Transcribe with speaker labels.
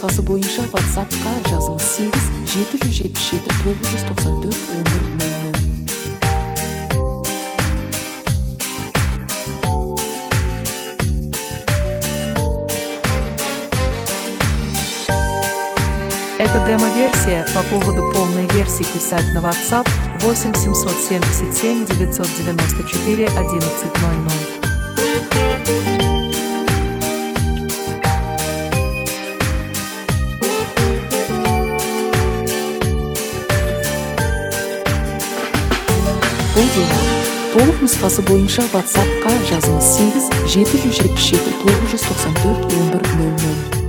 Speaker 1: нұсқасы бойынша WhatsApp-қа жазыңыз 8 777 994 1100. Это демо-версия. По поводу полной версии писать на WhatsApp 8 777 994 1100. Бұл демо. Толық нұсқасы бойынша WhatsApp-қа жазыңыз 8 777 994 1100.